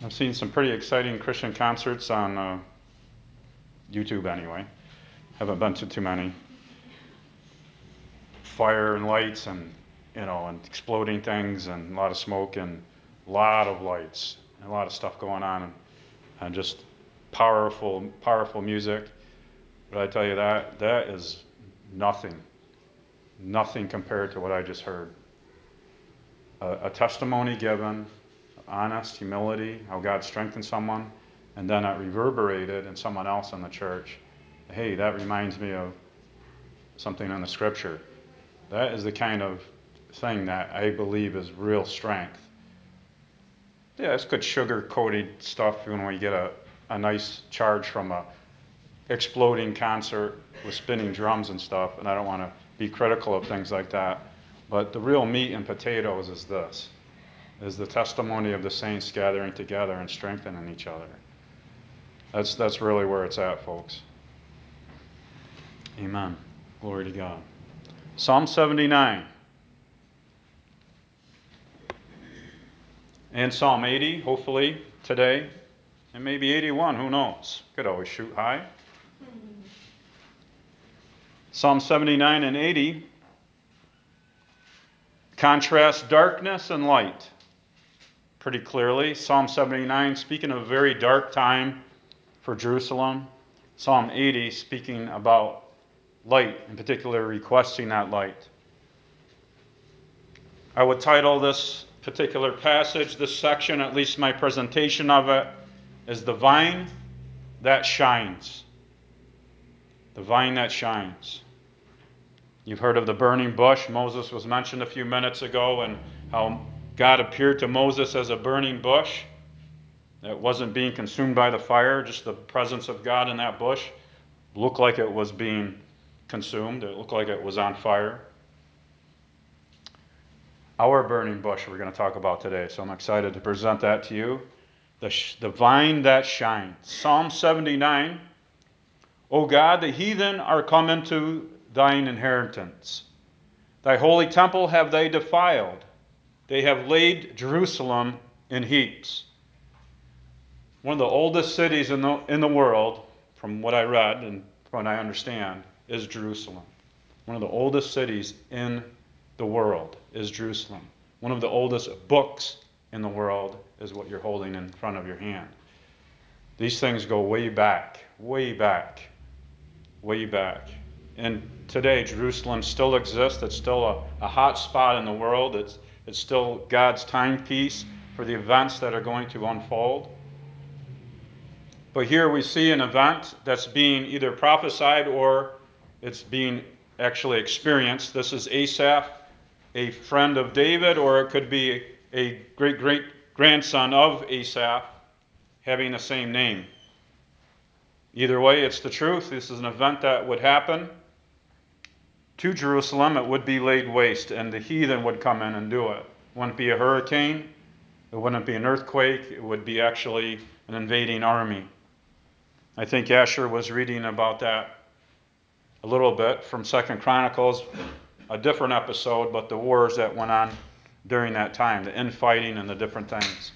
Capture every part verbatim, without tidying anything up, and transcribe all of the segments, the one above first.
I've seen some pretty exciting Christian concerts on uh, YouTube anyway. Haven't been to too many. Fire and lights and, you know, and exploding things and a lot of smoke and a lot of lights and a lot of stuff going on and, and just powerful, powerful music. But I tell you that, that is nothing, nothing compared to what I just heard. A, a testimony given, honest, humility, how God strengthened someone, and then it reverberated in someone else in the church. Hey, that reminds me of something in the scripture. That is the kind of thing that I believe is real strength. Yeah, it's good sugar-coated stuff when we get a, a nice charge from a exploding concert with spinning drums and stuff, and I don't want to be critical of things like that. But the real meat and potatoes is this, is the testimony of the saints gathering together and strengthening each other. That's, that's really where it's at, folks. Amen. Glory to God. Psalm seventy-nine. And Psalm eighty, hopefully, today. And maybe eighty-one, who knows? Could always shoot high. Psalm seventy-nine and eighty contrast darkness and light pretty clearly. Psalm seventy-nine, speaking of a very dark time for Jerusalem. Psalm eighty, speaking about light, in particular, requesting that light. I would title this particular passage, this section, at least my presentation of it, is The Vine That Shines. The vine that shines. You've heard of the burning bush. Moses was mentioned a few minutes ago, and how God appeared to Moses as a burning bush that wasn't being consumed by the fire, just the presence of God in that bush looked like it was being consumed. It looked like it was on fire. Our burning bush we're going to talk about today, so I'm excited to present that to you. The, sh- the vine that shines. Psalm seventy-nine. O God, the heathen are come into thine inheritance. Thy holy temple have they defiled. They have laid Jerusalem in heaps. One of the oldest cities in the, in the world, from what I read and from what I understand, is Jerusalem. One of the oldest cities in the world is Jerusalem. One of the oldest books in the world is what you're holding in front of your hand. These things go way back, way back, way back. And today, Jerusalem still exists. It's still a, a hot spot in the world. It's, it's still God's timepiece for the events that are going to unfold. But here we see an event that's being either prophesied or it's being actually experienced. This is Asaph, a friend of David, or it could be a great-great-grandson of Asaph having the same name. Either way, it's the truth. This is an event that would happen to Jerusalem. It would be laid waste, and the heathen would come in and do it. It wouldn't be a hurricane. It wouldn't be an earthquake. It would be actually an invading army. I think Asher was reading about that a little bit from Second Chronicles, a different episode, but the wars that went on during that time, the infighting and the different things.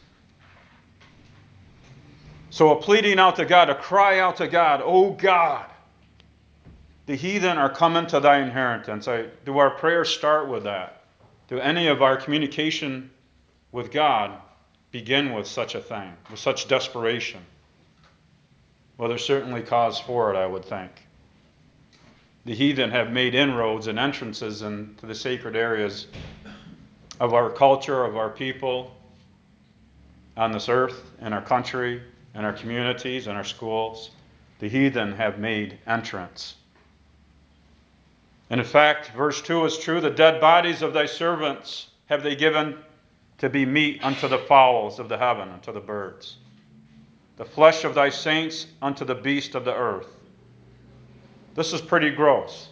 So a pleading out to God, a cry out to God, oh God, the heathen are coming to thy inheritance. I, do our prayers start with that? Do any of our communication with God begin with such a thing, with such desperation? Well, there's certainly cause for it, I would think. The heathen have made inroads and entrances into the sacred areas of our culture, of our people on this earth, in our country, in our communities, in our schools. The heathen have made entrance. And in fact, verse two is true. The dead bodies of thy servants have they given to be meat unto the fowls of the heaven, unto the birds. The flesh of thy saints unto the beast of the earth. This is pretty gross.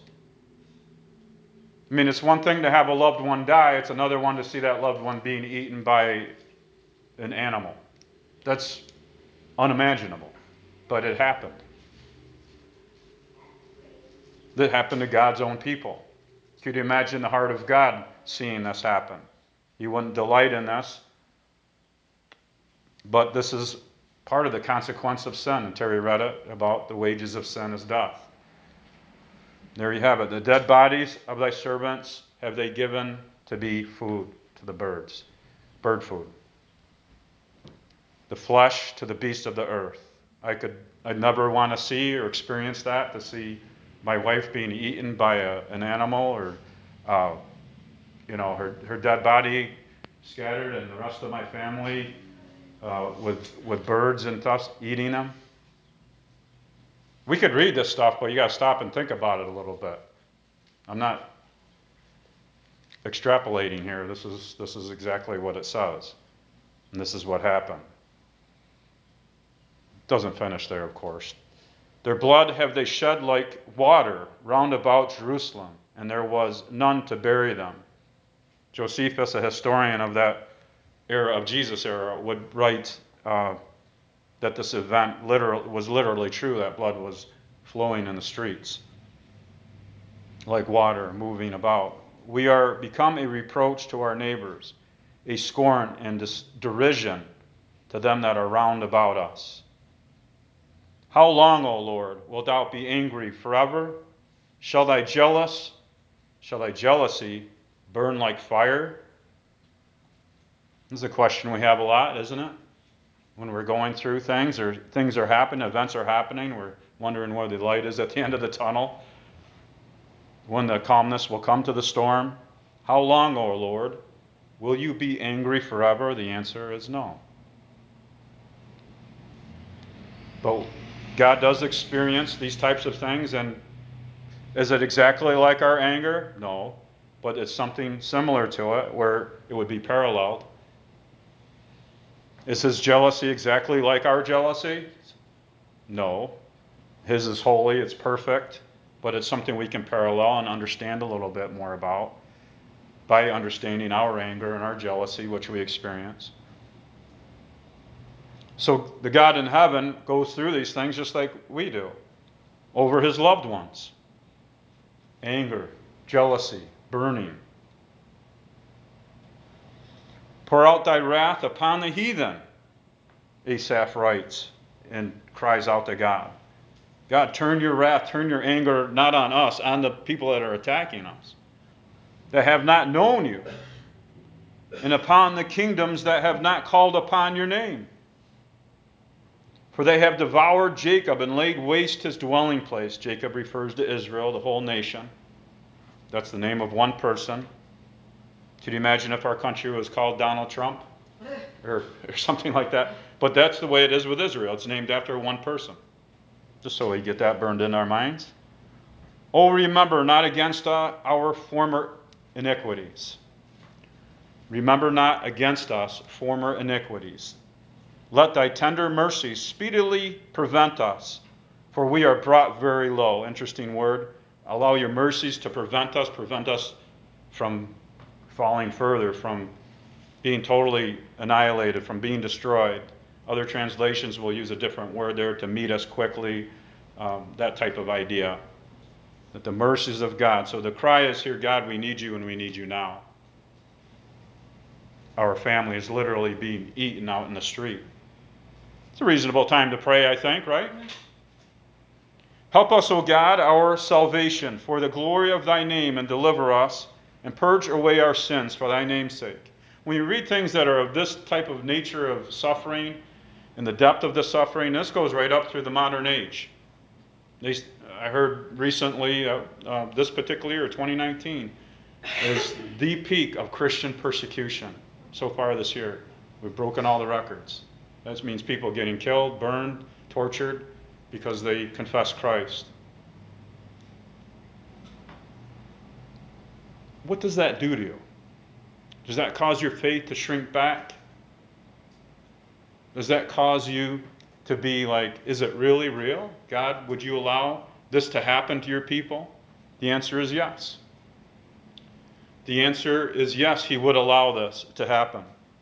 I mean, it's one thing to have a loved one die. It's another one to see that loved one being eaten by an animal. That's unimaginable, but it happened. That happened to God's own people. Could you imagine the heart of God seeing this happen? He wouldn't delight in this. But this is part of the consequence of sin. And Terry read it about the wages of sin is death. There you have it. The dead bodies of thy servants have they given to be food to the birds, bird food. The flesh to the beasts of the earth. I could, I'd never want to see or experience that, to see my wife being eaten by a, an animal, or, uh, you know, her, her dead body scattered, and the rest of my family uh, with with birds and stuff eating them. We could read this stuff, but you got to stop and think about it a little bit. I'm not extrapolating here. This is this is exactly what it says, and this is what happened. It doesn't finish there, of course. Their blood have they shed like water round about Jerusalem, and there was none to bury them. Josephus, a historian of that era, of Jesus' era, would write uh, that this event literal, was literally true, that blood was flowing in the streets like water moving about. We are become a reproach to our neighbors, a scorn and dis- derision to them that are round about us. How long, O Lord, wilt thou be angry forever? Shall thy jealous, shall thy jealousy burn like fire? This is a question we have a lot, isn't it? When we're going through things, or things are happening, events are happening, we're wondering where the light is at the end of the tunnel, when the calmness will come to the storm. How long, O Lord, will you be angry forever? The answer is no. But God does experience these types of things, and is it exactly like our anger? No, but it's something similar to it, where it would be paralleled. Is his jealousy exactly like our jealousy? No. His is holy, it's perfect, but it's something we can parallel and understand a little bit more about by understanding our anger and our jealousy, which we experience. So the God in heaven goes through these things just like we do over his loved ones. Anger, jealousy, burning. Pour out thy wrath upon the heathen, Asaph writes and cries out to God. God, turn your wrath, turn your anger not on us, on the people that are attacking us, that have not known you, and upon the kingdoms that have not called upon your name. For they have devoured Jacob and laid waste his dwelling place. Jacob refers to Israel, the whole nation. That's the name of one person. Could you imagine if our country was called Donald Trump? Or, or something like that. But that's the way it is with Israel. It's named after one person. Just so we get that burned in our minds. Oh, remember not against uh, our former iniquities. Remember not against us former iniquities. Let thy tender mercies speedily prevent us, for we are brought very low. Interesting word. Allow your mercies to prevent us, prevent us from falling further, from being totally annihilated, from being destroyed. Other translations will use a different word there, to meet us quickly, um, that type of idea. That the mercies of God. So the cry is here, God, we need you and we need you now. Our family is literally being eaten out in the street. It's a reasonable time to pray, I think, right? Help us, O God, our salvation, for the glory of thy name, and deliver us, and purge away our sins for thy name's sake. When you read things that are of this type of nature of suffering, and the depth of the suffering, this goes right up through the modern age. They, I heard recently, uh, uh, this particular year, twenty nineteen, is the peak of Christian persecution so far this year. We've broken all the records. That means people getting killed, burned, tortured because they confess Christ. What does that do to you? Does that cause your faith to shrink back? Does that cause you to be like, is it really real? God, would you allow this to happen to your people? The answer is yes. The answer is yes, he would allow this to happen.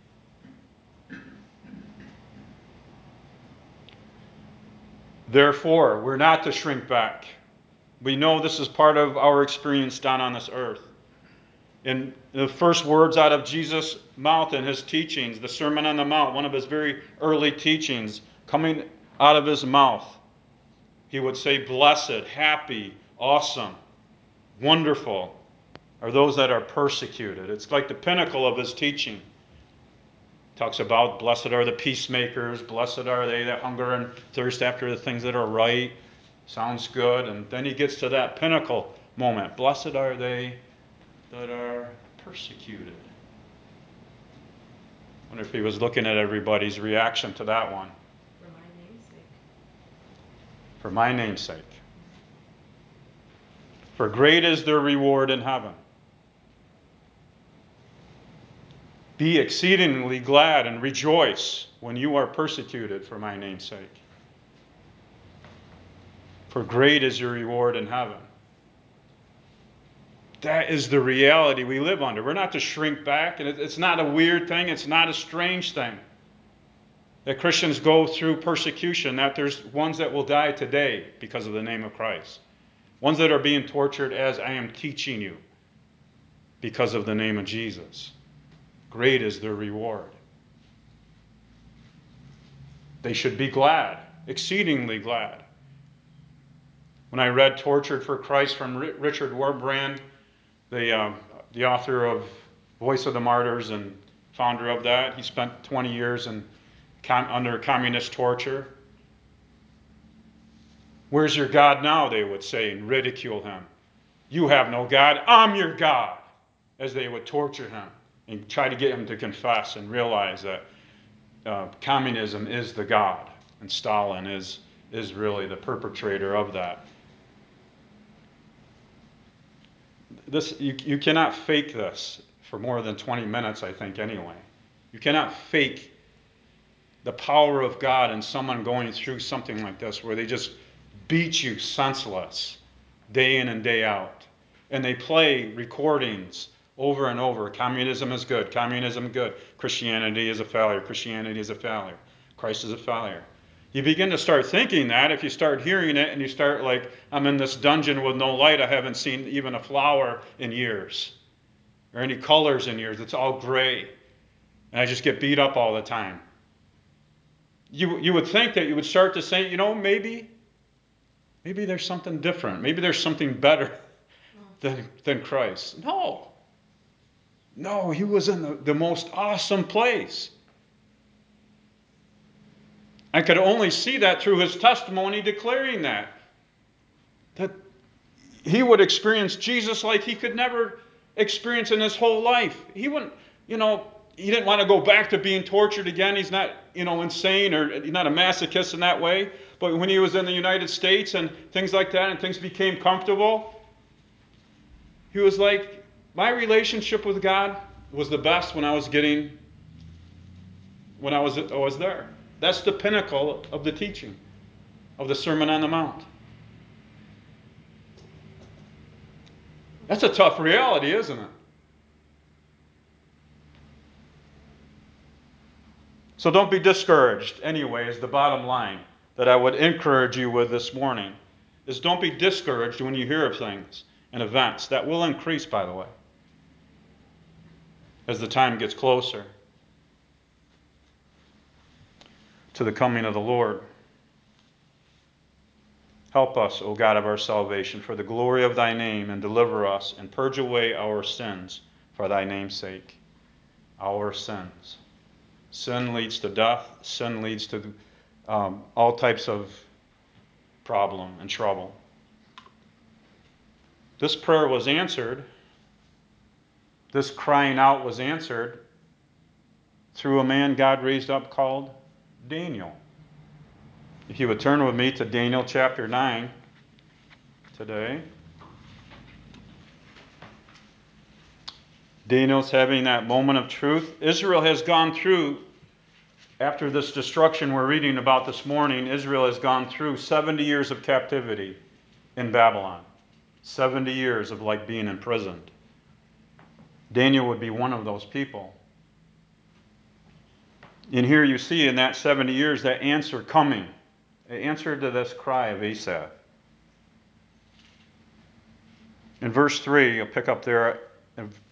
Therefore, we're not to shrink back. We know this is part of our experience down on this earth. In the first words out of Jesus' mouth in his teachings, the Sermon on the Mount, one of his very early teachings, coming out of his mouth, he would say, blessed, happy, awesome, wonderful are those that are persecuted. It's like the pinnacle of his teaching. He talks about blessed are the peacemakers, blessed are they that hunger and thirst after the things that are right. Sounds good. And then he gets to that pinnacle moment. Blessed are they that are persecuted. I wonder if he was looking at everybody's reaction to that one. For my name's sake. For my name's sake. For great is their reward in heaven. Be exceedingly glad and rejoice when you are persecuted for my name's sake. For great is your reward in heaven. That is the reality we live under. We're not to shrink back, and it's not a weird thing, it's not a strange thing that Christians go through persecution, that there's ones that will die today because of the name of Christ. Ones that are being tortured as I am teaching you because of the name of Jesus. Great is their reward. They should be glad, exceedingly glad. When I read Tortured for Christ from Richard Wurmbrand, the, uh, the author of Voice of the Martyrs and founder of that, he spent twenty years in, com- under communist torture. Where's your God now, they would say, and ridicule him. You have no God, I'm your God, as they would torture him and try to get him to confess and realize that uh, communism is the God, and Stalin is, is really the perpetrator of that. This, you, you cannot fake this for more than twenty minutes, I think, anyway. You cannot fake the power of God in someone going through something like this where they just beat you senseless day in and day out. And they play recordings over and over. Communism is good. Communism good. Christianity is a failure. Christianity is a failure. Christ is a failure. You begin to start thinking that if you start hearing it and you start like, I'm in this dungeon with no light. I haven't seen even a flower in years or any colors in years. It's all gray. And I just get beat up all the time. You, you would think that you would start to say, you know, maybe, maybe there's something different. Maybe there's something better than, than Christ. No. No, he was in the, the most awesome place. I could only see that through his testimony declaring that. That he would experience Jesus like he could never experience in his whole life. He wouldn't, you know, he didn't want to go back to being tortured again. He's not, you know, insane or he's not a masochist in that way. But when he was in the United States and things like that and things became comfortable, he was like, my relationship with God was the best when I was getting, when I was, I was there. That's the pinnacle of the teaching of the Sermon on the Mount. That's a tough reality, isn't it? So don't be discouraged, anyway, is the bottom line that I would encourage you with this morning, is don't be discouraged when you hear of things and events. That will increase, by the way, as the time gets closer to the coming of the Lord. Help us, O God of our salvation, for the glory of thy name, and deliver us, and purge away our sins for thy name's sake. Our sins. Sin leads to death. Sin leads to um, all types of problem and trouble. This prayer was answered. This crying out was answered through a man God raised up called Daniel. If you would turn with me to Daniel chapter nine today. Daniel's having that moment of truth. Israel has gone through, after this destruction we're reading about this morning, Israel has gone through seventy years of captivity in Babylon. seventy years of like being imprisoned. Daniel would be one of those people. And here you see in that seventy years that answer coming. An answer to this cry of Asaph. In verse three, you'll pick up there,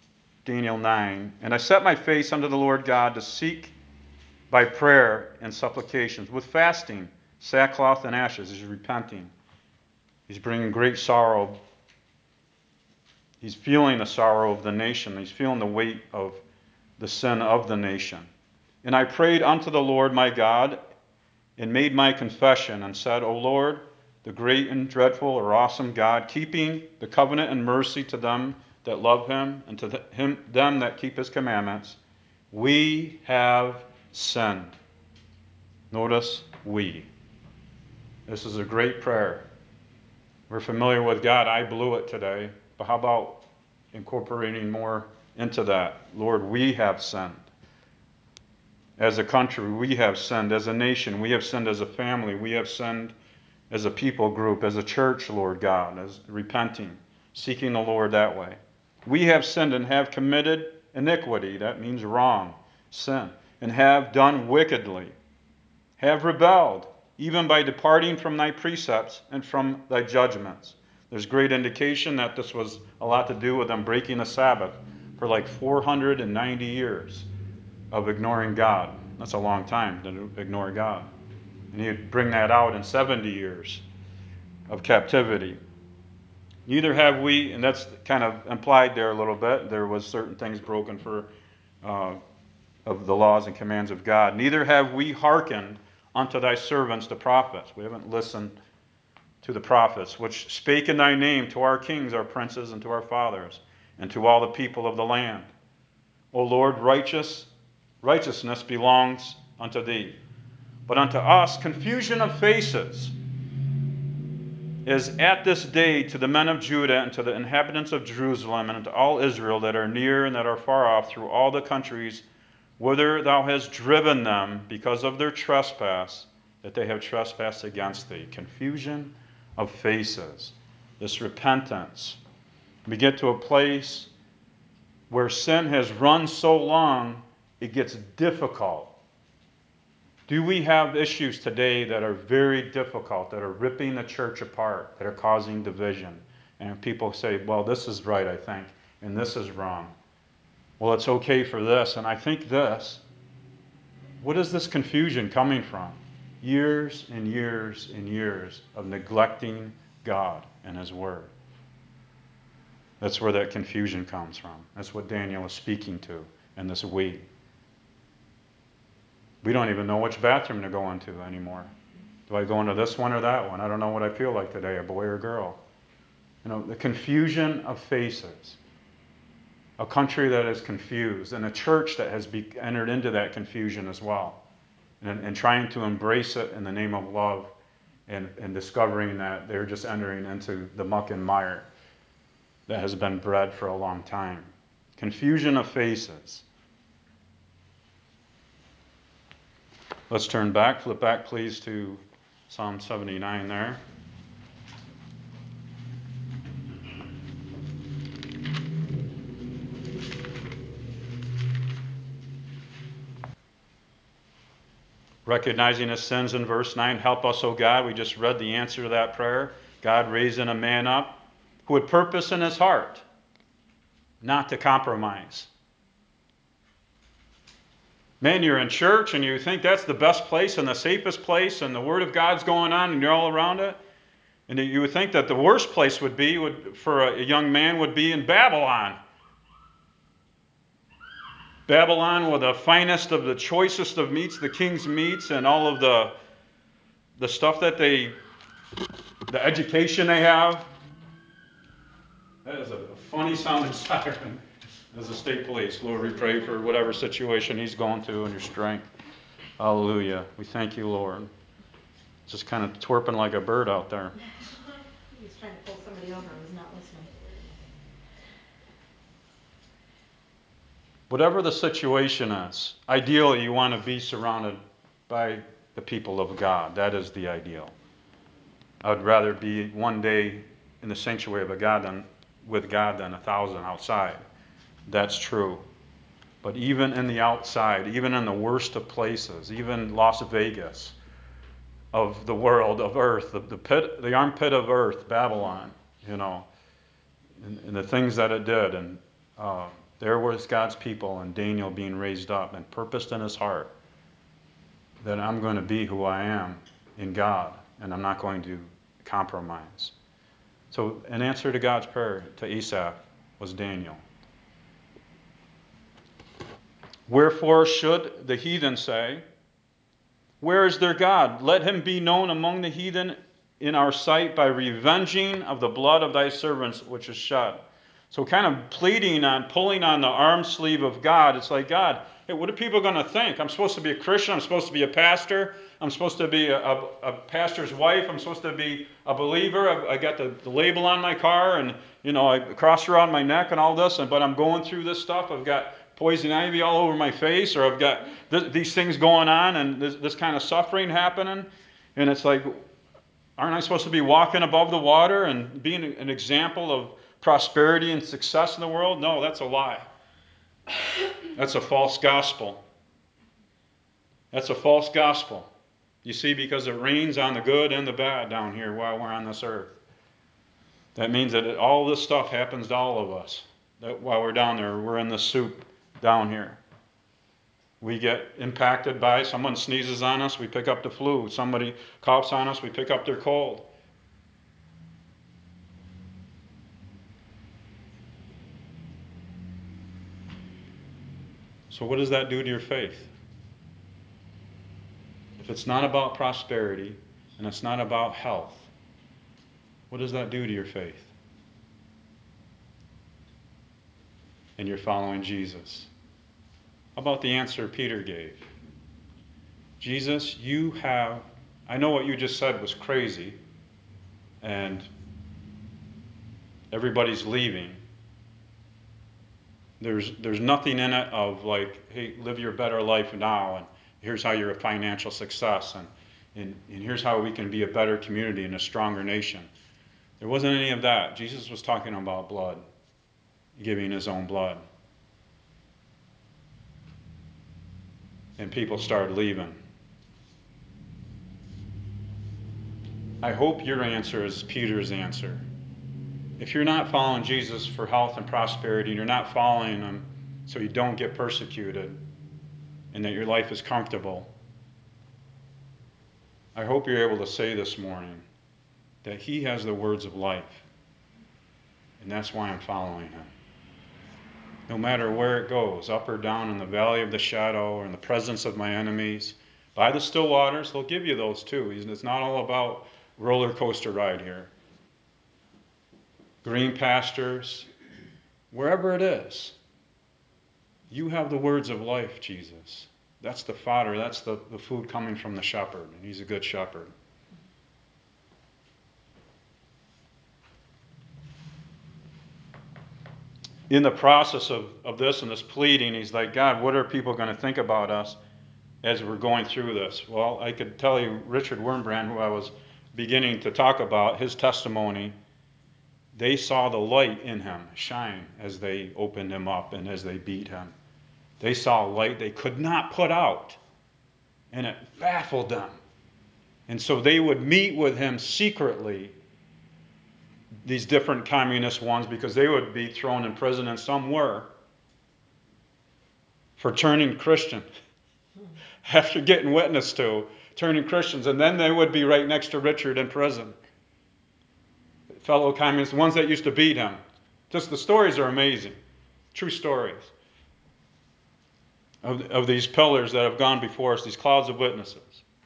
Daniel nine. And I set my face unto the Lord God to seek by prayer and supplications, with fasting, sackcloth and ashes. He's repenting. He's bringing great sorrow. He's feeling the sorrow of the nation. He's feeling the weight of the sin of the nation. And I prayed unto the Lord my God, and made my confession, and said, O Lord, the great and dreadful or awesome God, keeping the covenant and mercy to them that love him, and to him, them that keep his commandments, we have sinned. Notice, we. This is a great prayer. We're familiar with God. I blew it today. But how about incorporating more into that? Lord, we have sinned. As a country, we have sinned. As a nation, we have sinned. As a family, we have sinned. As a people group, as a church, Lord God, as repenting, seeking the Lord that way. We have sinned and have committed iniquity. That means wrong, sin. And have done wickedly. Have rebelled, even by departing from thy precepts and from thy judgments. There's great indication that this was a lot to do with them breaking the Sabbath for like four hundred ninety years of ignoring God. That's a long time to ignore God. And he'd bring that out in seventy years of captivity. Neither have we, and that's kind of implied there a little bit, there was certain things broken for uh, of the laws and commands of God. Neither have we hearkened unto thy servants the prophets. We haven't listened to the prophets, which spake in thy name to our kings, our princes, and to our fathers, and to all the people of the land. O Lord, righteous righteousness belongs unto thee. But unto us confusion of faces is at this day to the men of Judah and to the inhabitants of Jerusalem and unto all Israel that are near and that are far off through all the countries whither thou hast driven them because of their trespass, that they have trespassed against thee. Confusion of faces. This repentance. We get to a place where sin has run so long, it gets difficult. Do we have issues today that are very difficult, that are ripping the church apart, that are causing division? And people say, well, this is right, I think, and this is wrong. Well, it's okay for this, and I think this. What is this confusion coming from? Years and years and years of neglecting God and his word. That's where that confusion comes from. That's what Daniel is speaking to in this we. We don't even know which bathroom to go into anymore. Do I go into this one or that one? I don't know what I feel like today, a boy or a girl. You know, the confusion of faces. A country that is confused, and a church that has be, entered into that confusion as well. And, and trying to embrace it in the name of love, and, and discovering that they're just entering into the muck and mire that has been bred for a long time. Confusion of faces. Let's turn back, flip back please to Psalm seventy-nine there. Recognizing his sins in verse nine, help us, O God. We just read the answer to that prayer. God raising a man up who had purpose in his heart not to compromise. Man, you're in church and you think that's the best place and the safest place and the Word of God's going on and you're all around it. And you would think that the worst place would be, would, for a young man, would be in Babylon. Babylon with the finest of the choicest of meats, the king's meats, and all of the, the stuff that they, the education they have. That is a funny sounding siren. As a state police, Lord, we pray for whatever situation he's going through and your strength. Hallelujah. We thank you, Lord. Just kind of twerping like a bird out there. He was trying to pull somebody over who's not listening. Whatever the situation is, ideally you want to be surrounded by the people of God. That is the ideal. I would rather be one day in the sanctuary of a God than with God than a thousand outside. That's true. But even in the outside, even in the worst of places, even Las Vegas of the world, of earth, the, the pit, the armpit of earth, Babylon, you know, and, and the things that it did, and uh, There was God's people and Daniel being raised up and purposed in his heart that I'm going to be who I am in God, and I'm not going to compromise. So an answer to God's prayer to Asaph was Daniel. Wherefore should the heathen say, where is their God? Let him be known among the heathen in our sight by revenging of the blood of thy servants which is shed. So kind of pleading on, pulling on the arm sleeve of God. It's like, God, hey, what are people going to think? I'm supposed to be a Christian. I'm supposed to be a pastor. I'm supposed to be a, a, a pastor's wife. I'm supposed to be a believer. I, I got the, the label on my car and, you know, I cross around my neck and all this, and, but I'm going through this stuff. I've got poison ivy all over my face, or I've got th- these things going on and this, this kind of suffering happening. And it's like, aren't I supposed to be walking above the water and being an example of prosperity and success in the world? No, that's a lie. That's a false gospel. That's a false gospel. You see, because it rains on the good and the bad down here while we're on this earth. That means that it, all this stuff happens to all of us. That while we're down there, we're in the soup down here. We get impacted by, someone sneezes on us, we pick up the flu. Somebody coughs on us, we pick up their cold. So what does that do to your faith? If it's not about prosperity and it's not about health, what does that do to your faith? And you're following Jesus. How about the answer Peter gave? Jesus, you have, I know what you just said was crazy, and everybody's leaving. There's there's nothing in it of like, hey, live your better life now, and here's how you're a financial success, and, and, and here's how we can be a better community and a stronger nation. There wasn't any of that. Jesus was talking about blood, giving his own blood. And people started leaving. I hope your answer is Peter's answer. If you're not following Jesus for health and prosperity, and you're not following him so you don't get persecuted and that your life is comfortable, I hope you're able to say this morning that he has the words of life, and that's why I'm following him. No matter where it goes, up or down, in the valley of the shadow or in the presence of my enemies, by the still waters, he'll give you those too. It's not all about roller coaster ride here. Green pastures, wherever it is, you have the words of life, Jesus. That's the fodder, that's the, the food coming from the shepherd, and he's a good shepherd. In the process of, of this and this pleading, he's like, God, what are people going to think about us as we're going through this? Well, I could tell you, Richard Wurmbrand, who I was beginning to talk about, his testimony, they saw the light in him shine as they opened him up and as they beat him. They saw a light they could not put out, and it baffled them. And so they would meet with him secretly, these different communist ones, because they would be thrown in prison, and some were, for turning Christian. After getting witness to, turning Christians, and then they would be right next to Richard in prison. Fellow communists, ones that used to beat him. Just the stories are amazing. True stories of, of these pillars that have gone before us, these clouds of witnesses.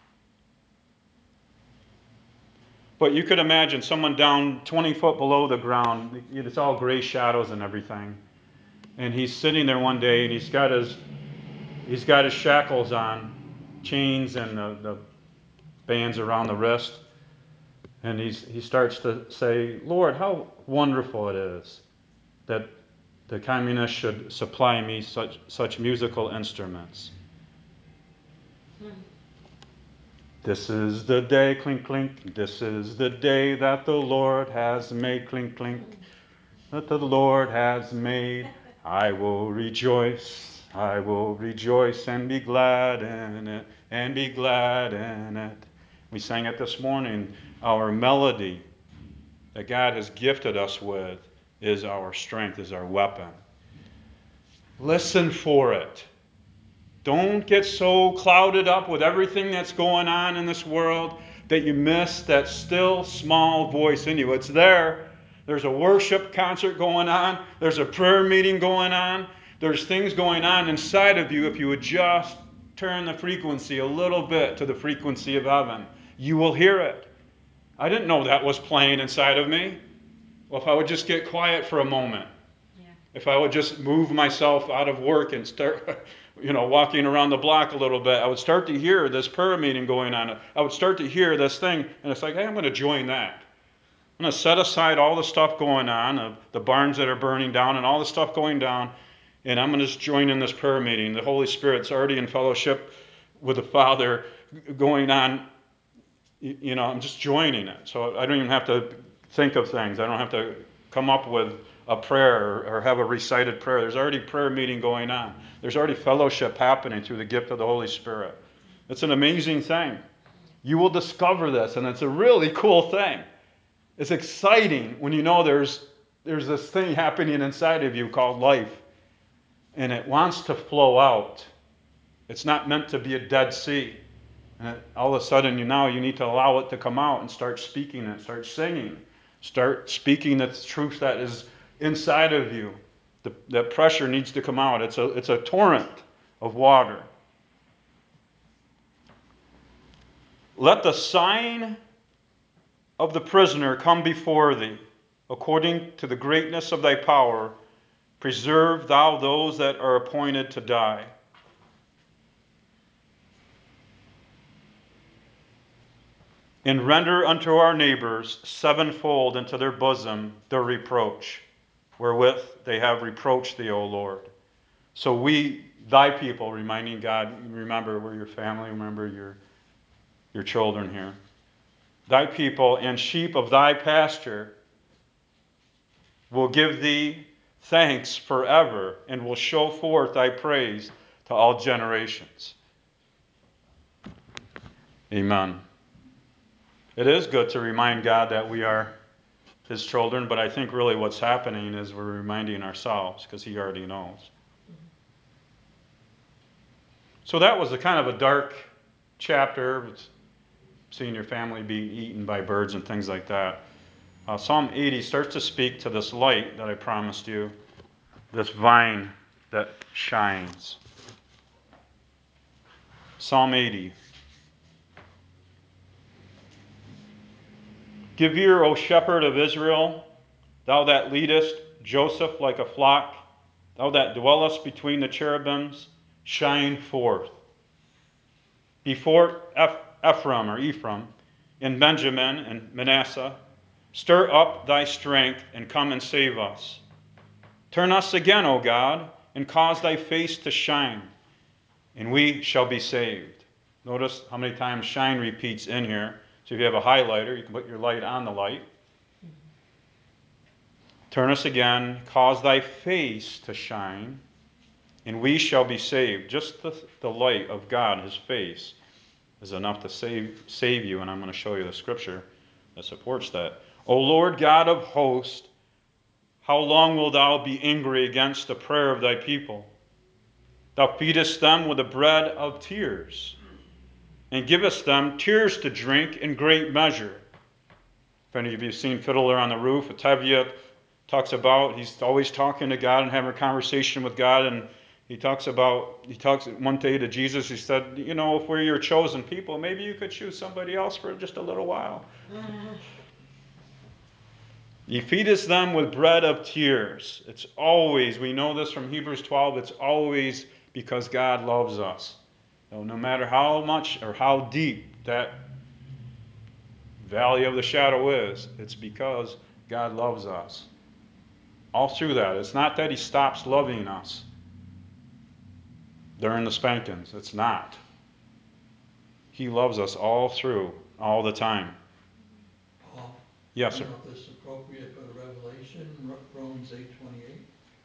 But you could imagine someone down twenty foot below the ground. It's all gray shadows and everything. And he's sitting there one day, and he's got his he's got his shackles on, chains and the, the bands around the wrist. And he's, he starts to say, Lord, how wonderful it is that the communists should supply me such, such musical instruments. Hmm. This is the day, clink, clink. This is the day that the Lord has made, clink, clink. That the Lord has made. I will rejoice. I will rejoice and be glad in it, and be glad in it. We sang it this morning. Our melody that God has gifted us with is our strength, is our weapon. Listen for it. Don't get so clouded up with everything that's going on in this world that you miss that still small voice in you. It's there. There's a worship concert going on. There's a prayer meeting going on. There's things going on inside of you. If you would just turn the frequency a little bit to the frequency of heaven, you will hear it. I didn't know that was playing inside of me. Well, if I would just get quiet for a moment, Yeah. if I would just move myself out of work and start, you know, walking around the block a little bit, I would start to hear this prayer meeting going on. I would start to hear this thing, and it's like, hey, I'm going to join that. I'm going to set aside all the stuff going on, of the barns that are burning down and all the stuff going down, and I'm going to just join in this prayer meeting. The Holy Spirit's already in fellowship with the Father going on. You know, I'm just joining it. So I don't even have to think of things. I don't have to come up with a prayer or have a recited prayer. There's already prayer meeting going on. There's already fellowship happening through the gift of the Holy Spirit. It's an amazing thing. You will discover this, and it's a really cool thing. It's exciting when you know there's there's this thing happening inside of you called life, and it wants to flow out. It's not meant to be a dead sea. And all of a sudden, you now you need to allow it to come out and start speaking it, start singing, start speaking the truth that is inside of you. The, that pressure needs to come out. It's a it's a torrent of water. Let the sign of the prisoner come before thee, according to the greatness of thy power. Preserve thou those that are appointed to die. And render unto our neighbors sevenfold into their bosom their reproach, wherewith they have reproached thee, O Lord. So we, thy people, reminding God, remember we're your family, remember your, your children here. Thy people and sheep of thy pasture will give thee thanks forever, and will show forth thy praise to all generations. Amen. It is good to remind God that we are his children, but I think really what's happening is we're reminding ourselves, because he already knows. So that was a kind of a dark chapter, seeing your family being eaten by birds and things like that. Uh, Psalm eighty starts to speak to this light that I promised you, this vine that shines. Psalm eighty. Give ear, O shepherd of Israel, thou that leadest Joseph like a flock, thou that dwellest between the cherubims, shine forth. Before Ephraim or Ephraim, and Benjamin and Manasseh, stir up thy strength and come and save us. Turn us again, O God, and cause thy face to shine, and we shall be saved. Notice how many times shine repeats in here. So if you have a highlighter, you can put your light on the light. Turn us again, cause thy face to shine, and we shall be saved. Just the, the light of God, his face, is enough to save, save you, and I'm going to show you the scripture that supports that. O Lord God of hosts, how long wilt thou be angry against the prayer of thy people? Thou feedest them with the bread of tears, and givest them tears to drink in great measure. If any of you have seen Fiddler on the Roof, Tevye talks about, he's always talking to God and having a conversation with God, and he talks about, he talks one day to Jesus, he said, you know, if we're your chosen people, maybe you could choose somebody else for just a little while. He feedest them with bread of tears. It's always, we know this from Hebrews twelve, it's always because God loves us. So no matter how much or how deep that valley of the shadow is, it's because God loves us. All through that. It's not that he stops loving us during the spankings. It's not. He loves us all through, all the time. Paul? Yes, I sir. don't know if this is appropriate, but a Revelation, Romans eight twenty-eight.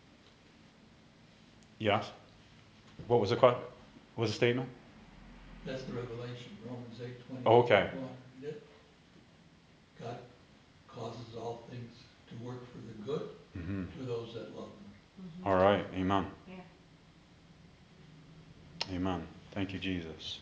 Yes. What was the what was the statement? That's the Revelation, Romans eight twenty-eight. Oh, okay. God causes all things to work for the good Mm-hmm. to those that love him. All right. Amen. Yeah. Amen. Thank you, Jesus.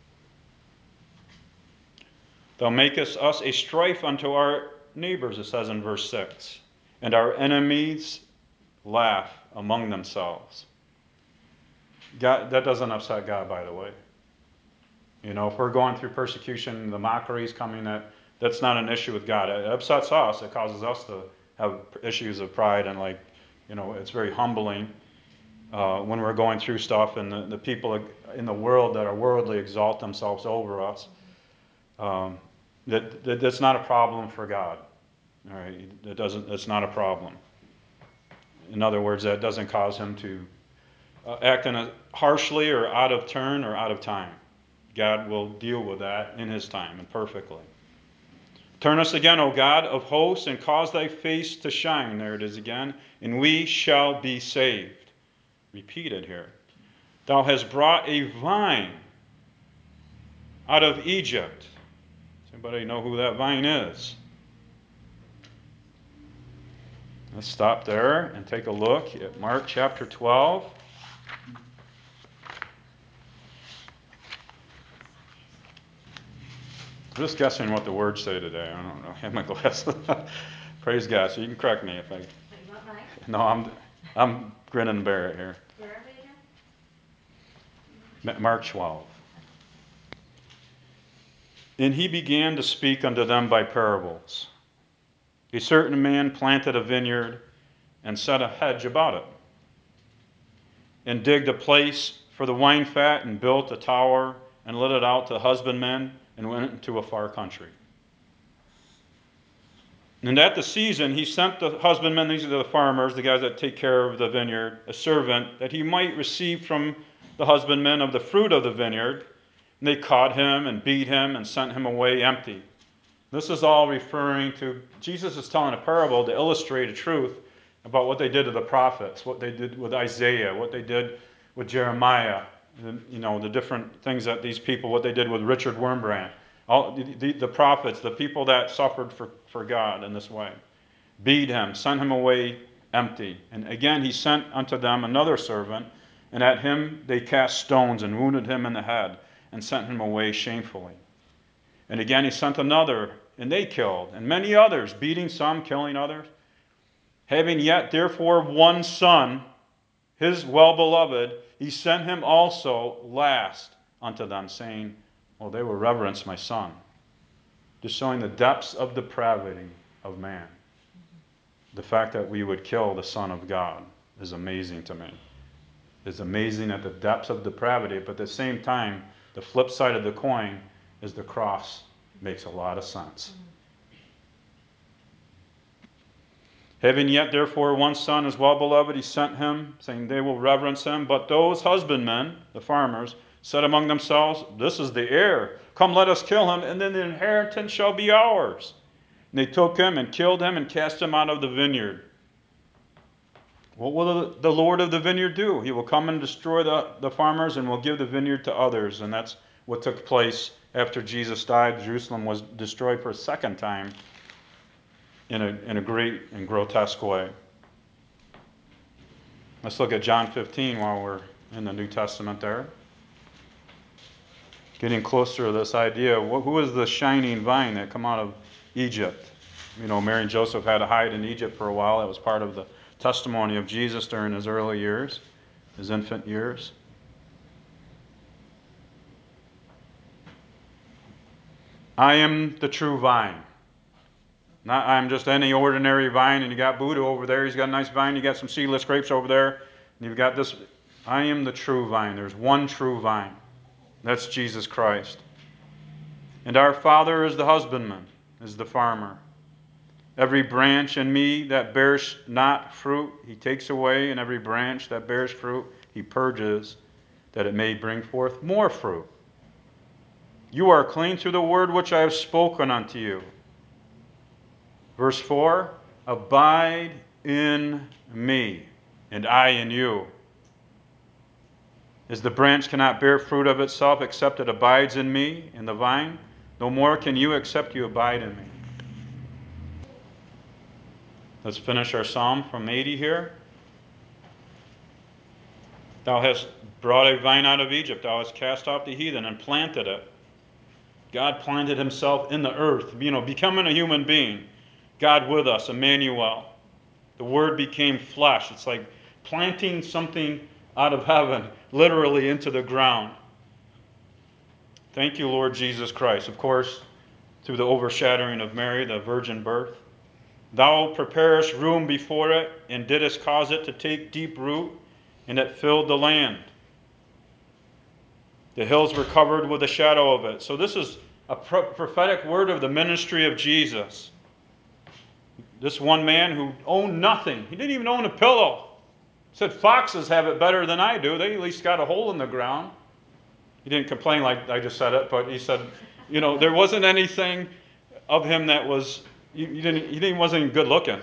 Thou makest us a strife unto our neighbors, it says in verse six, and our enemies laugh among themselves. God, that doesn't upset God, by the way. You know, if we're going through persecution, the mockery is coming, that, that's not an issue with God. It upsets us. It causes us to have issues of pride, and, like, you know, it's very humbling uh, when we're going through stuff, and the, the people in the world that are worldly exalt themselves over us. Um, that, that that's not a problem for God. All right, that doesn't. That's not a problem. In other words, that doesn't cause him to uh, act in a harshly or out of turn or out of time. God will deal with that in his time and perfectly. Turn us again, O God of hosts, and cause thy face to shine. There it is again. And we shall be saved. Repeated here. Thou hast brought a vine out of Egypt. Does anybody know who that vine is? Let's stop there and take a look at Mark chapter twelve. I'm just guessing what the words say today. I don't know. I have my glasses. Praise God. So you can correct me if I. Are you want mine? No, I'm I'm grinning and bear it here. Where are we again? Mark twelve. And he began to speak unto them by parables. A certain man planted a vineyard and set a hedge about it, and digged a place for the wine fat, and built a tower, and let it out to husbandmen, and went into a far country. And at the season he sent the husbandmen, these are the farmers, the guys that take care of the vineyard, a servant, that he might receive from the husbandmen of the fruit of the vineyard. And they caught him and beat him and sent him away empty. This is all referring to, Jesus is telling a parable to illustrate a truth about what they did to the prophets, what they did with Isaiah, what they did with Jeremiah, the, you know, the different things that these people, what they did with Richard Wurmbrand. All the, the, the prophets, the people that suffered for, for God in this way, beat him, sent him away empty. And again he sent unto them another servant, and at him they cast stones and wounded him in the head, and sent him away shamefully. And again he sent another, and they killed, and many others, beating some, killing others. Having yet therefore one son, his well-beloved, he sent him also last unto them, saying, well, they will reverence my son. Just showing the depths of depravity of man. The fact that we would kill the Son of God is amazing to me. It's amazing at the depths of depravity, but at the same time, the flip side of the coin is the cross makes a lot of sense. Having yet therefore one son as well beloved, he sent him, saying they will reverence him. But those husbandmen, the farmers, said among themselves, this is the heir. Come, let us kill him, and then the inheritance shall be ours. And they took him and killed him and cast him out of the vineyard. What will the Lord of the vineyard do? He will come and destroy the, the farmers and will give the vineyard to others. And that's what took place after Jesus died. Jerusalem was destroyed for a second time in a, in a great and grotesque way. Let's look at John fifteen while we're in the New Testament there. Getting closer to this idea. Who is the shining vine that come out of Egypt? You know, Mary and Joseph had to hide in Egypt for a while. That was part of the testimony of Jesus during his early years, his infant years. I am the true vine. Not I'm just any ordinary vine, and you got Buddha over there. He's got a nice vine. You got some seedless grapes over there. And you've got this. I am the true vine. There's one true vine. That's Jesus Christ. And our Father is the husbandman, is the farmer. Every branch in me that bears not fruit, he takes away, and every branch that bears fruit, he purges, that it may bring forth more fruit. You are clean through the word which I have spoken unto you. Verse four, abide in me, and I in you. As the branch cannot bear fruit of itself except it abides in me, in the vine, no more can you except you abide in me. Let's finish our psalm from eighty here. Thou hast brought a vine out of Egypt. Thou hast cast off the heathen and planted it. God planted himself in the earth, you know, becoming a human being. God with us, Emmanuel. The Word became flesh. It's like planting something out of heaven, literally into the ground. Thank you, Lord Jesus Christ. Of course, through the overshadowing of Mary, the virgin birth. Thou preparest room before it, and didst cause it to take deep root, and it filled the land. The hills were covered with the shadow of it. So this is a prophetic word of the ministry of Jesus. This one man who owned nothing. He didn't even own a pillow. He said, foxes have it better than I do. They at least got a hole in the ground. He didn't complain like I just said it, but he said, you know, there wasn't anything of him that was, he didn't, he didn't, wasn't even good looking.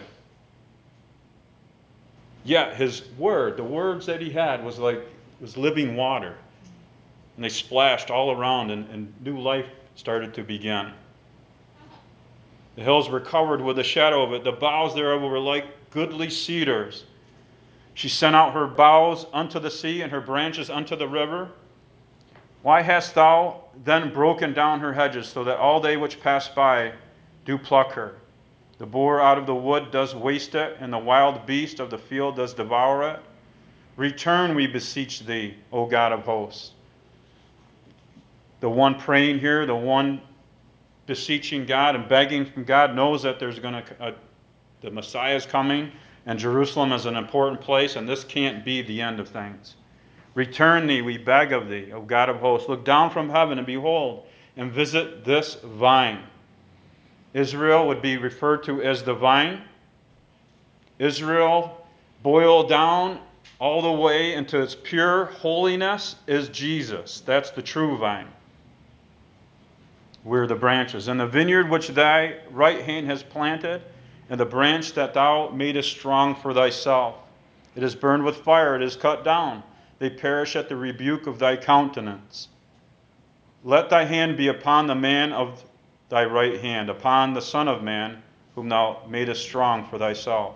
Yet his word, the words that he had was like, was living water. And they splashed all around, and, and new life started to begin. The hills were covered with the shadow of it. The boughs thereof were like goodly cedars. She sent out her boughs unto the sea, and her branches unto the river. Why hast thou then broken down her hedges, so that all they which pass by do pluck her? The boar out of the wood does waste it, and the wild beast of the field does devour it. Return, we beseech thee, O God of hosts. The one praying here, the one beseeching God and begging from God, knows that there's going to uh, the Messiah is coming, and Jerusalem is an important place, and this can't be the end of things. Return thee, we beg of thee, O God of hosts. Look down from heaven and behold, and visit this vine. Israel would be referred to as the vine. Israel, boiled down all the way into its pure holiness, is Jesus. That's the true vine. We're the branches. And the vineyard which thy right hand has planted, and the branch that thou madest strong for thyself. It is burned with fire, it is cut down. They perish at the rebuke of thy countenance. Let thy hand be upon the man of thy right hand, upon the Son of Man, whom thou madest strong for thyself.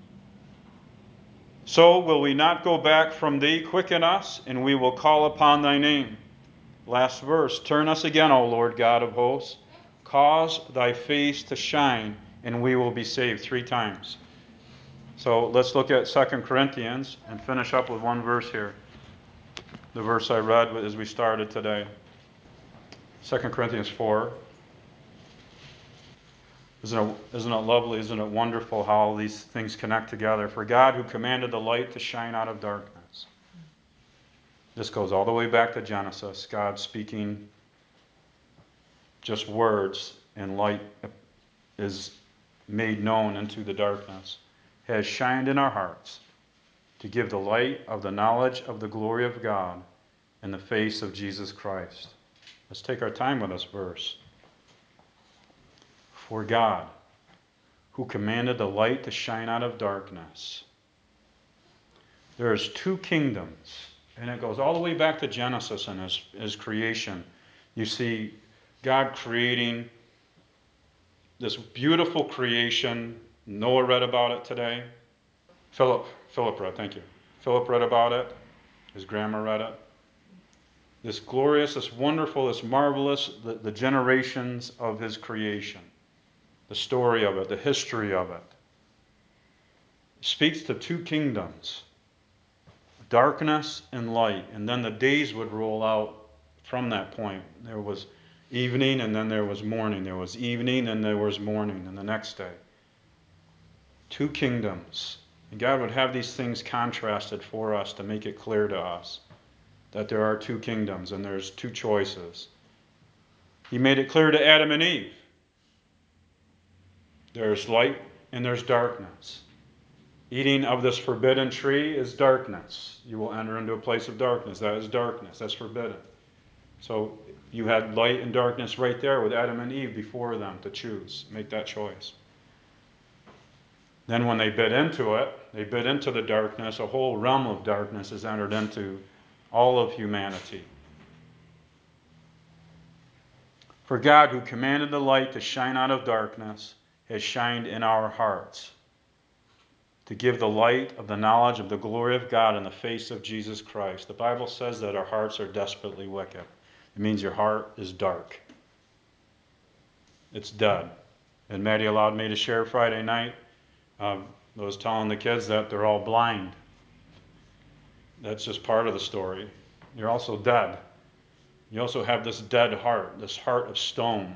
So will we not go back from thee, quicken us, and we will call upon thy name. Last verse, turn us again, O Lord God of hosts. Cause thy face to shine, and we will be saved. Three times. So let's look at Second Corinthians and finish up with one verse here. The verse I read as we started today. Second Corinthians four. Isn't it, isn't it lovely, isn't it wonderful how all these things connect together? For God, who commanded the light to shine out of darkness. This goes all the way back to Genesis. God speaking just words, and light is made known into the darkness, has shined in our hearts to give the light of the knowledge of the glory of God in the face of Jesus Christ. Let's take our time with this verse. For God, who commanded the light to shine out of darkness. There's two kingdoms, and it goes all the way back to Genesis and his, his creation. You see God creating this beautiful creation. Noah read about it today. Philip, Philip read, thank you. Philip read about it. His grandma read it. This glorious, this wonderful, this marvelous, the, the generations of his creation. The story of it, the history of it. It speaks to two kingdoms. Darkness and light. And then the days would roll out from that point. There was evening, and then there was morning. There was evening, and there was morning, and the next day. Two kingdoms. And God would have these things contrasted for us to make it clear to us that there are two kingdoms and there's two choices. He made it clear to Adam and Eve. There's light and there's darkness. Eating of this forbidden tree is darkness. You will enter into a place of darkness. That is darkness. That's forbidden. So you had light and darkness right there with Adam and Eve before them to choose. Make that choice. Then when they bit into it, they bit into the darkness. A whole realm of darkness is entered into all of humanity. For God, who commanded the light to shine out of darkness, has shined in our hearts to give the light of the knowledge of the glory of God in the face of Jesus Christ. The Bible says that our hearts are desperately wicked. It means your heart is dark. It's dead. And Maddie allowed me to share Friday night. Um, I was telling the kids that they're all blind. That's just part of the story. You're also dead. You also have this dead heart, this heart of stone.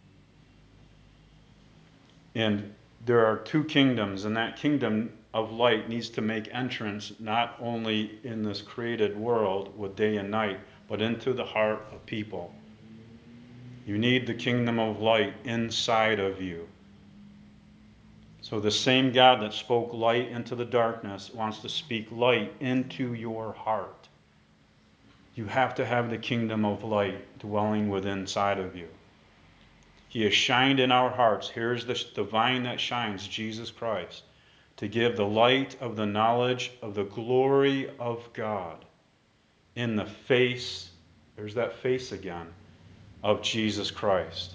And there are two kingdoms, and that kingdom of light needs to make entrance not only in this created world with day and night, but into the heart of people. You need the kingdom of light inside of you. So the same God that spoke light into the darkness wants to speak light into your heart. You have to have the kingdom of light dwelling within inside of you. He has shined in our hearts. Here's the, the vine that shines, Jesus Christ, to give the light of the knowledge of the glory of God in the face, there's that face again, of Jesus Christ.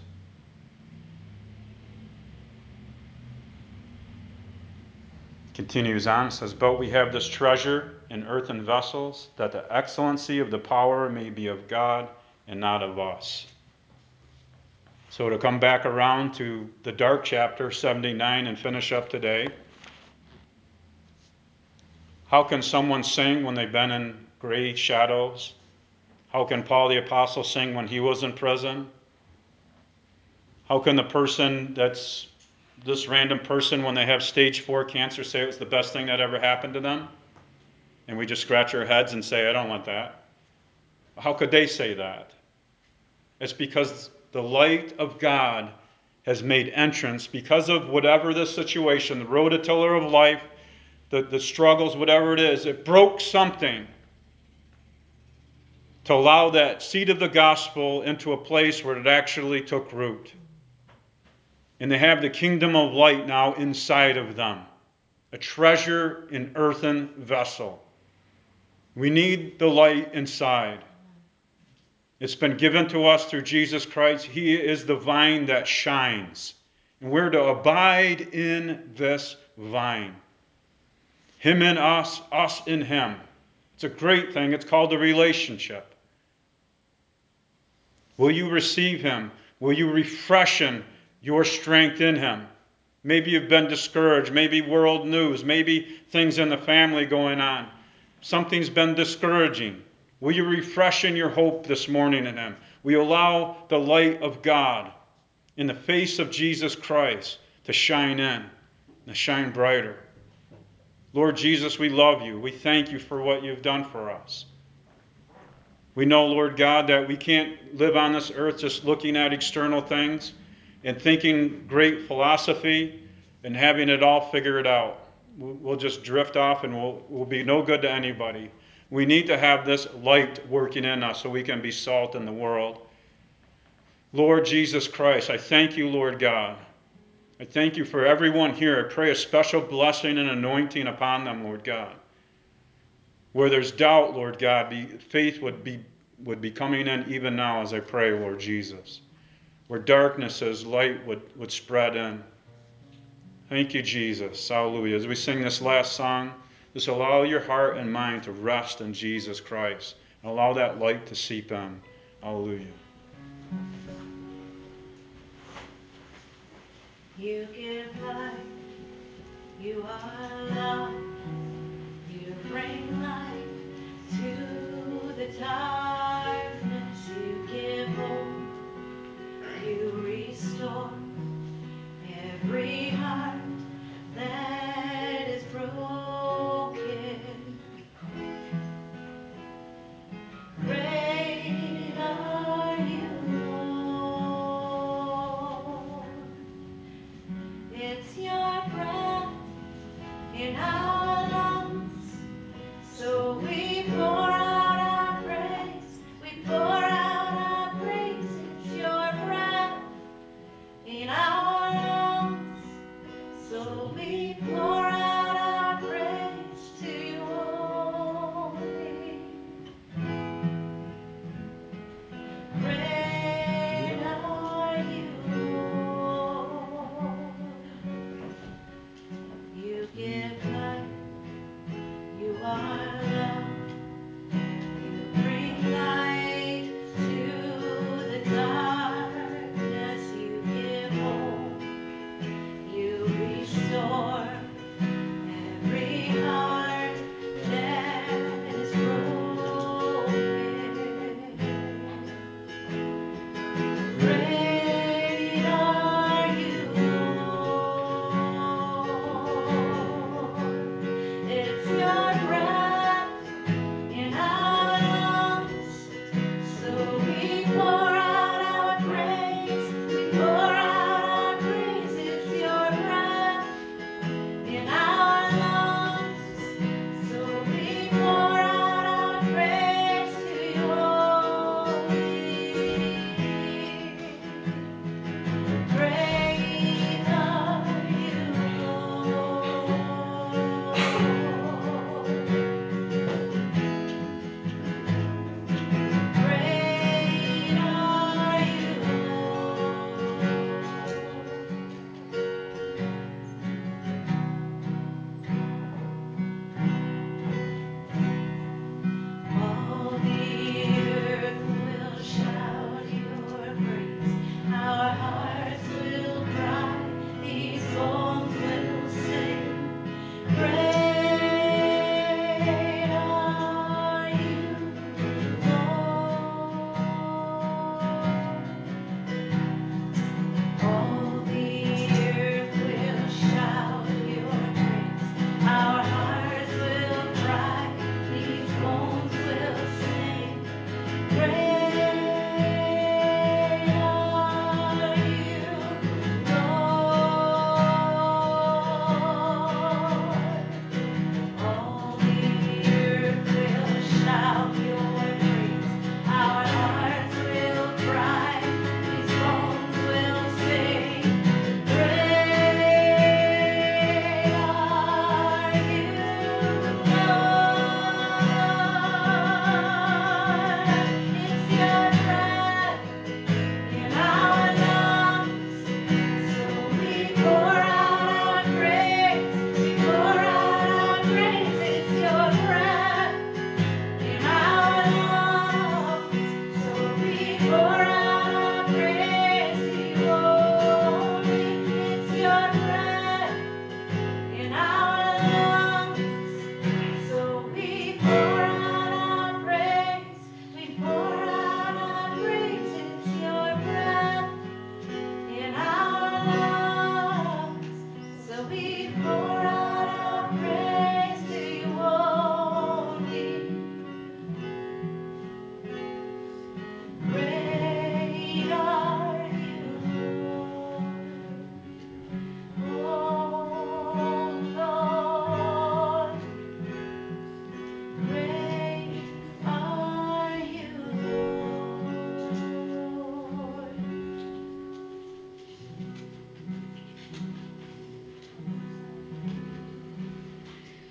Continues on, says, but we have this treasure in earthen vessels, that the excellency of the power may be of God and not of us. So to come back around to the dark chapter, seventy-nine, and finish up today, how can someone sing when they've been in gray shadows? How can Paul the Apostle sing when he was in prison? How can the person that's this random person, when they have stage four cancer, say it was the best thing that ever happened to them? And we just scratch our heads and say, I don't want that. How could they say that? It's because the light of God has made entrance because of whatever the situation, the rototiller of life, the, the struggles, whatever it is, it broke something to allow that seed of the gospel into a place where it actually took root. And they have the kingdom of light now inside of them, a treasure in earthen vessel. We need the light inside. It's been given to us through Jesus Christ. He is the vine that shines. And we're to abide in this vine. Him in us, us in him. It's a great thing. It's called a relationship. Will you receive him? Will you refreshen your strength in him? Maybe you've been discouraged. Maybe world news. Maybe things in the family going on. Something's been discouraging. Will you refreshen your hope this morning in him? Will you allow the light of God in the face of Jesus Christ to shine in, to shine brighter? Lord Jesus, we love you. We thank you for what you've done for us. We know, Lord God, that we can't live on this earth just looking at external things and thinking great philosophy and having it all figured out. We'll just drift off and we'll, we'll be no good to anybody. We need to have this light working in us so we can be salt in the world. Lord Jesus Christ, I thank you, Lord God. I thank you for everyone here. I pray a special blessing and anointing upon them, Lord God. Where there's doubt, Lord God, be, faith would be, would be coming in even now as I pray, Lord Jesus. Where darkness is, light would, would spread in. Thank you, Jesus. Hallelujah. As we sing this last song, just allow your heart and mind to rest in Jesus Christ. Allow that light to seep in. Hallelujah. You give life, you are love.